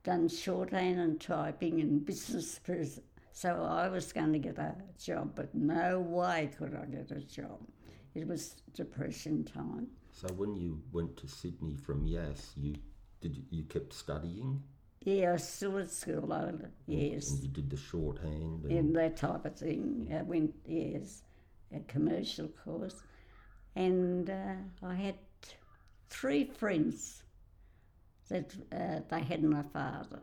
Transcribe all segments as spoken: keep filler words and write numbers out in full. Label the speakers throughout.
Speaker 1: done shorthand and typing and business prison. So I was going to get a job, but no way could I get a job. It was depression time.
Speaker 2: So when you went to Sydney from Yass, you did you, you kept studying?
Speaker 1: Yeah, I was still at school, though, yes.
Speaker 2: And you did the shorthand? And
Speaker 1: yeah, that type of thing. I went, yes, a commercial course. And uh, I had three friends that uh, they hadn't a father.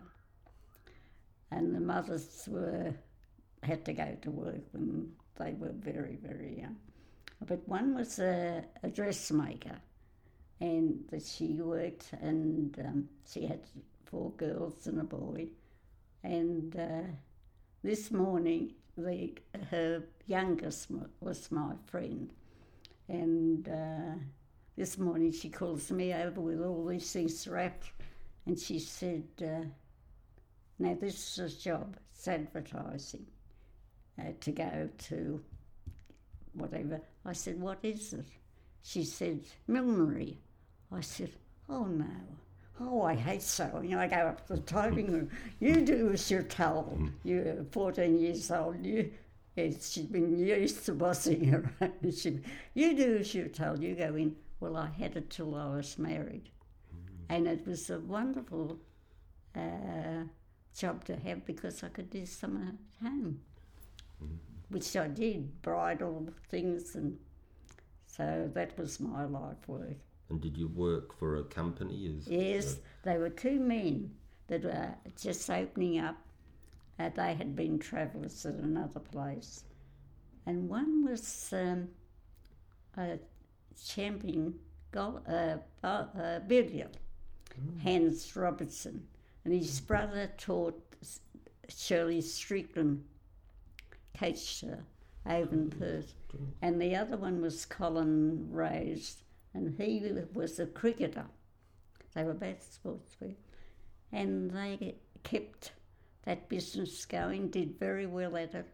Speaker 1: And the mothers were had to go to work when they were very, very young. But one was a, a dressmaker, and that she worked, and um, she had four girls and a boy. And uh, this morning, the her youngest was my friend, and uh, this morning she calls me over with all these things wrapped, and she said, uh, now this is a job, it's advertising, uh, to go to whatever. I said, what is it? She said, millinery. I said, oh no. Oh, I hate sewing. I go up to the typing room. You do as you're told. You're fourteen years old. You, yes, she'd been used to bossing her around. She, you do as you're told. You go in. Well, I had it till I was married. And it was a wonderful uh, job to have because I could do some at home, mm-hmm. which I did, bridal things, and so that was my life work.
Speaker 2: And did you work for a company? As
Speaker 1: yes,
Speaker 2: a...
Speaker 1: they were two men that were just opening up. Uh, they had been travellers at another place. And one was um, a champion goal, uh, uh, billiard, mm. Hans Robertson. And his brother taught Shirley Strickland, coached her over in Perth. And the other one was Colin Rose, and he was a cricketer. They were both sportsmen. And they kept that business going, did very well at it,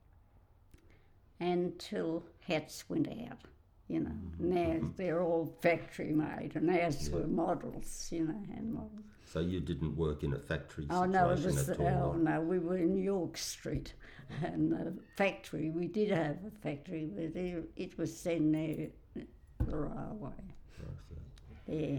Speaker 1: until hats went out, you know. Now they're all factory made, and ours yeah. were models, you know, hand models.
Speaker 2: So you didn't work in a factory situation
Speaker 1: oh, no, it was,
Speaker 2: at all?
Speaker 1: Oh, no, we were in York Street, and the factory, we did have a factory, but it, it was then there, the railway. Yeah.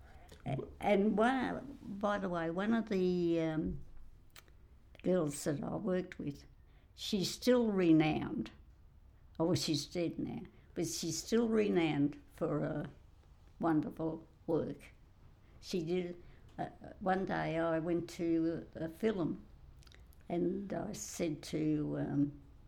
Speaker 1: And one, by the way, one of the um, girls that I worked with, she's still renowned. Oh, she's dead now, but she's still renowned for her wonderful work. She did, uh, one day I went to a film and I said to, um,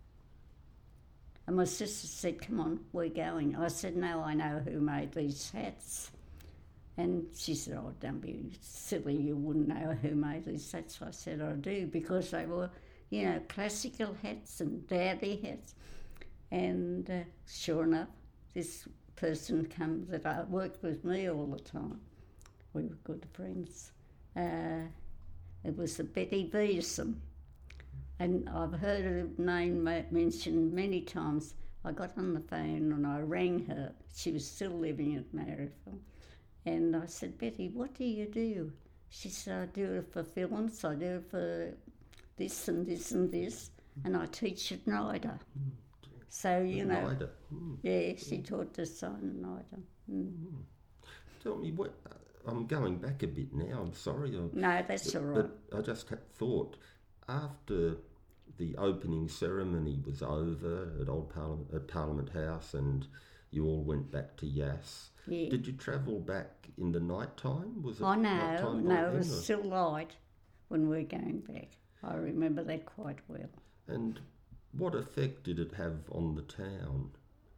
Speaker 1: and my sister said, come on, we're going. I said, no, I know who made these hats. And she said, oh, don't be silly, you wouldn't know who made these hats. I said, I do, because they were, you know, classical hats and dowdy hats. And uh, sure enough, this person come that I worked with me all the time. We were good friends. Uh, it was a Betty Beeson. And I've heard her name mentioned many times. I got on the phone and I rang her. She was still living at Marrickville. And I said, Betty, what do you do? She said, I do it for films, I do it for this and this and this, and I teach at NIDA. Mm. So, you at know,
Speaker 2: NIDA. Mm.
Speaker 1: yeah, she taught to sign at NIDA. Mm.
Speaker 2: Mm. Tell me, what? I'm going back a bit now, I'm sorry. I'm,
Speaker 1: no, that's
Speaker 2: but,
Speaker 1: all right.
Speaker 2: But I just had thought, after the opening ceremony was over at Old Parliament, at Parliament House, and you all went back to Yass,
Speaker 1: yeah.
Speaker 2: Did you travel back in the night time? Was it
Speaker 1: oh, no,
Speaker 2: nighttime
Speaker 1: no, it
Speaker 2: then,
Speaker 1: was
Speaker 2: or?
Speaker 1: still light when we were going back. I remember that quite well.
Speaker 2: And what effect did it have on the town?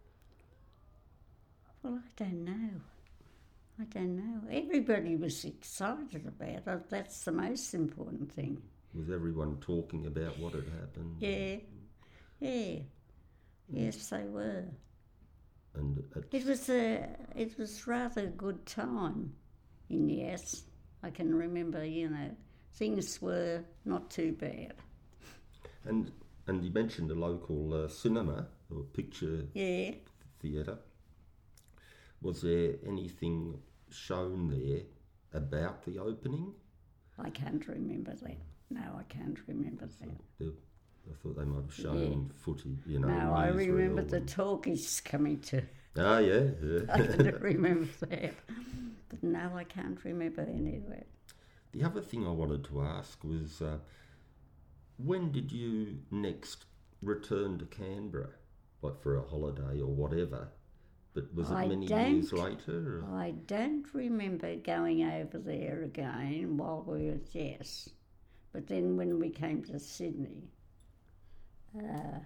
Speaker 1: Well, I don't know. I don't know. Everybody was excited about it. That's the most important thing.
Speaker 2: Was everyone talking about what had happened?
Speaker 1: Yeah, yeah. Yes, they were.
Speaker 2: And
Speaker 1: it was a, it was rather a good time in Yass. I can remember, you know, things were not too bad.
Speaker 2: And and you mentioned the local uh, cinema or picture
Speaker 1: yeah.
Speaker 2: theatre. Was there anything shown there about the opening?
Speaker 1: I can't remember that. No, I can't remember that.
Speaker 2: They- I thought they might have shown footy, you know.
Speaker 1: No, I
Speaker 2: newsreel
Speaker 1: remember the
Speaker 2: and-
Speaker 1: talkies coming to.
Speaker 2: Ah, yeah,
Speaker 1: I
Speaker 2: yeah.
Speaker 1: don't remember that. But no, I can't remember any of that.
Speaker 2: The other thing I wanted to ask was, uh, when did you next return to Canberra, like for a holiday or whatever? But was it
Speaker 1: I
Speaker 2: many
Speaker 1: don't-
Speaker 2: years later? Or?
Speaker 1: I don't remember going over there again while we were at Jess. But then when we came to Sydney, uh,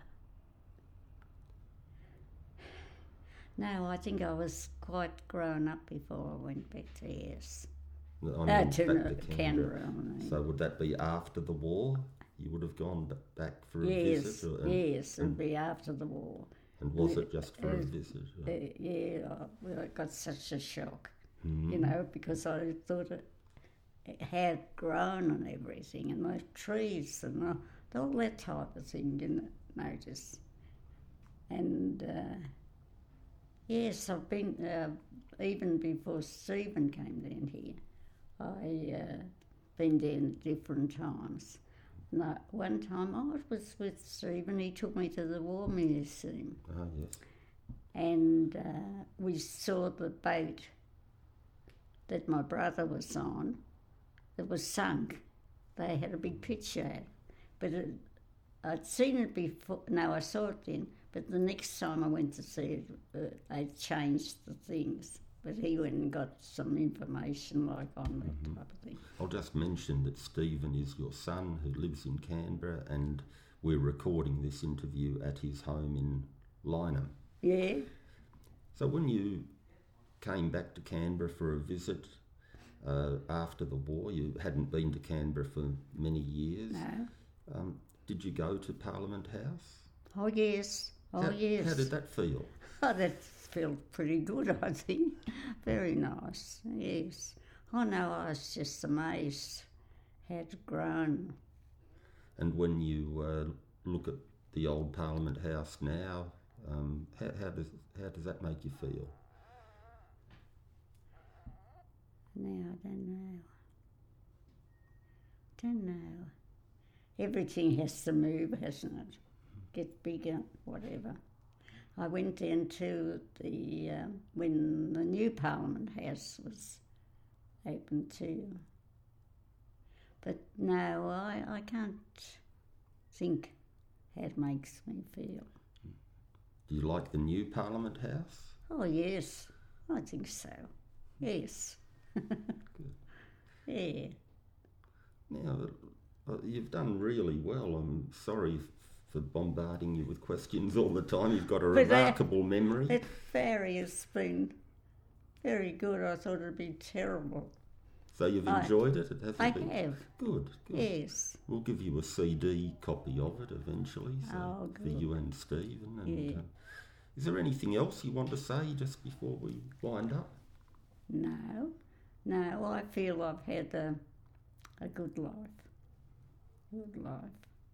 Speaker 1: no, I think I was quite grown up before I went back to Yes.
Speaker 2: I
Speaker 1: Uh,
Speaker 2: mean,
Speaker 1: to
Speaker 2: back
Speaker 1: no-
Speaker 2: to
Speaker 1: Canberra.
Speaker 2: Canberra.
Speaker 1: I mean.
Speaker 2: So would that be after the war? You would have gone b- back for a
Speaker 1: yes,
Speaker 2: visit? Or, and,
Speaker 1: yes, it'd be after the war.
Speaker 2: and was it just for a
Speaker 1: Uh,
Speaker 2: visit?
Speaker 1: Uh, yeah, I- well, I got such a shock,
Speaker 2: Mm.
Speaker 1: you know, because I thought it, it had grown and everything, and the trees and all, all that type of thing, you know, notice. And uh, yes, I've been, uh, even before Stephen came down here, I uh, been down at different times. No, one time I was with Stephen, he took me to the War Museum.
Speaker 2: Ah, yes.
Speaker 1: And uh, we saw the boat that my brother was on that was sunk. They had a big picture of it. But it, I'd seen it before. No, I saw it then. But the next time I went to see it, uh, they changed the things. But he went and got some information like on that
Speaker 2: Mm-hmm.
Speaker 1: type of thing.
Speaker 2: I'll just mention that Stephen is your son who lives in Canberra, and we're recording this interview at his home in Lynham.
Speaker 1: Yeah.
Speaker 2: So when you came back to Canberra for a visit uh, after the war, you hadn't been to Canberra for many years.
Speaker 1: No.
Speaker 2: Um, did you go to Parliament House?
Speaker 1: Oh, yes. Oh,
Speaker 2: how,
Speaker 1: yes.
Speaker 2: How did that feel?
Speaker 1: Oh, that felt pretty good, I think. Very nice, yes. Oh, no, I was just amazed how it grown.
Speaker 2: And when you uh, look at the old Parliament House now, um, how, how does how does that make you feel?
Speaker 1: Now, I don't know. Don't know. Everything has to move, hasn't it? Get bigger, whatever. I went down to the, um, when the new Parliament House was open too. But no, I, I can't think how it makes me feel.
Speaker 2: Do you like the new Parliament House?
Speaker 1: Oh, yes, I think so. Yes. Yeah.
Speaker 2: Now, uh, you've done really well. I'm sorry f- for bombarding you with questions all the time. You've got a
Speaker 1: But, uh,
Speaker 2: remarkable memory.
Speaker 1: That ferry has been very good. I thought it'd be terrible.
Speaker 2: So you've
Speaker 1: I-
Speaker 2: enjoyed it? It hasn't
Speaker 1: I
Speaker 2: been
Speaker 1: have,
Speaker 2: good. Good.
Speaker 1: yes.
Speaker 2: We'll give you a C D copy of it eventually, so
Speaker 1: Oh,
Speaker 2: for
Speaker 1: good.
Speaker 2: you and Stephen. And,
Speaker 1: Yeah.
Speaker 2: uh, is there anything else you want to say just before we wind up?
Speaker 1: No, no, I feel I've had a, a good life. Good life.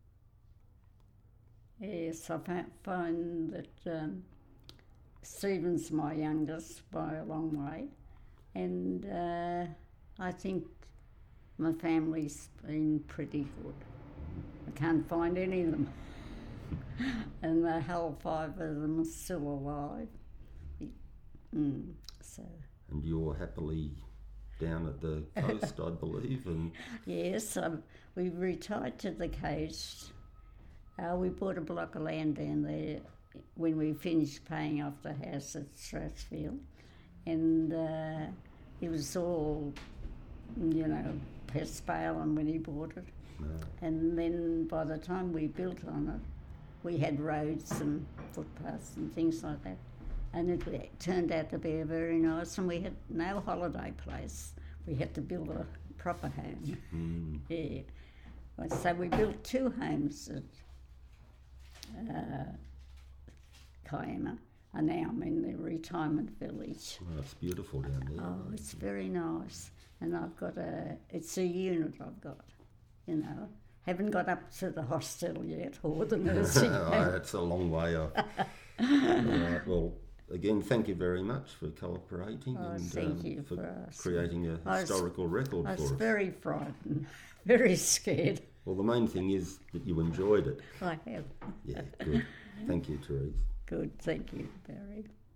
Speaker 1: Yes, I fa- find that um, Stephen's my youngest by a long way, and uh, I think my family's been pretty good. I can't find any of them, and the whole five of them are still alive. Mm, so.
Speaker 2: And you're happily down at the coast, I believe, and
Speaker 1: Yes, um, we retired to the coast. Uh, we bought a block of land down there when we finished paying off the house at Strathfield. And uh, it was all, you know, past Balen when he bought it.
Speaker 2: uh,
Speaker 1: And then by the time we built on it, we had roads and footpaths and things like that. And it, it turned out to be a very nice, and we had no holiday place. We had to build a proper home.
Speaker 2: mm,
Speaker 1: Yeah. Well, so we built two homes at uh, Kiama, and now I'm in the retirement village.
Speaker 2: well, it's beautiful down there.
Speaker 1: Oh, it's very nice. And I've got a, it's a unit I've got, you know. Haven't got up to the hostel yet, or the nursing
Speaker 2: Oh,
Speaker 1: home.
Speaker 2: it's a long way off. All right, well, again, thank you very much for cooperating
Speaker 1: Oh,
Speaker 2: and
Speaker 1: thank
Speaker 2: um,
Speaker 1: you
Speaker 2: for,
Speaker 1: for asking.
Speaker 2: creating a
Speaker 1: I was-
Speaker 2: historical record
Speaker 1: I
Speaker 2: for
Speaker 1: was
Speaker 2: us.
Speaker 1: very frightened, very scared.
Speaker 2: Well, the main thing is that you enjoyed it.
Speaker 1: I have.
Speaker 2: Yeah, good. Thank you, Therese.
Speaker 1: Good, thank you, Barry.